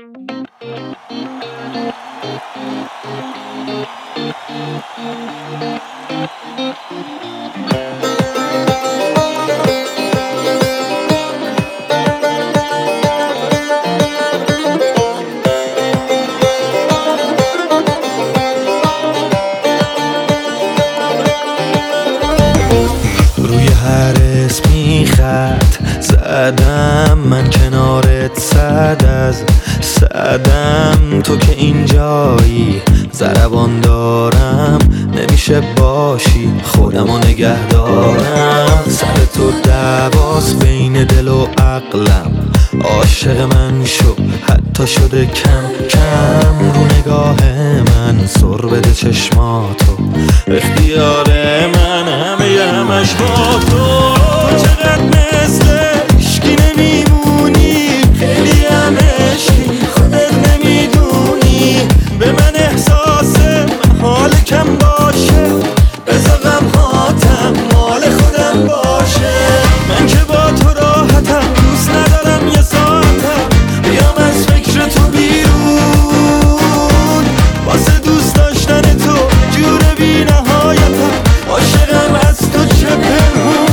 روی هر اسمی خط زدم، من کنارت صد از صدم. تو که اینجایی ضربان دارم، نمیشه باشی خودمو نگه دارم. سر تو دعواست بین دل و عقلم، عاشق من شو حتی شده کم کم. رو نگاه من سر بده چشماتو، اختیار من همش با تو. چقدر مثل عشقی نمیمونی، خیلی هم عشقی خودت نمیدونی. به من احساس محال کم باشه، بذار غمهاتم مال خودم باشه. من که با تو راحتم، دوست ندارم یه ساعتم بیام از فکر تو بیرون. واسه دوست داشتن تو جور بی نهایتم، عاشقم از تو چه پنهون.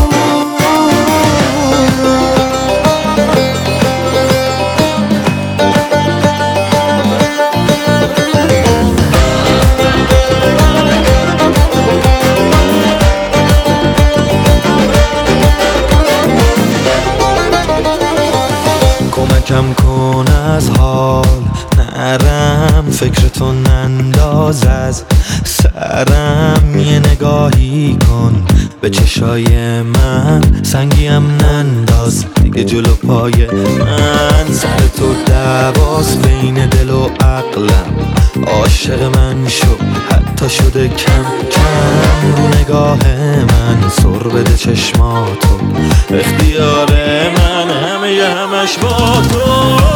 کمکم کن از حال نرم، فکر تو ننداز از سرم. یه نگاهی کن به چشای من، سنگیم ننداز دیگه جلو پای من. سر تو دعواست بین دل و عقلم، عاشق من شو حتی شده کم کم. رو نگاه من سر بده چشماتو، اختیار من همش با تو.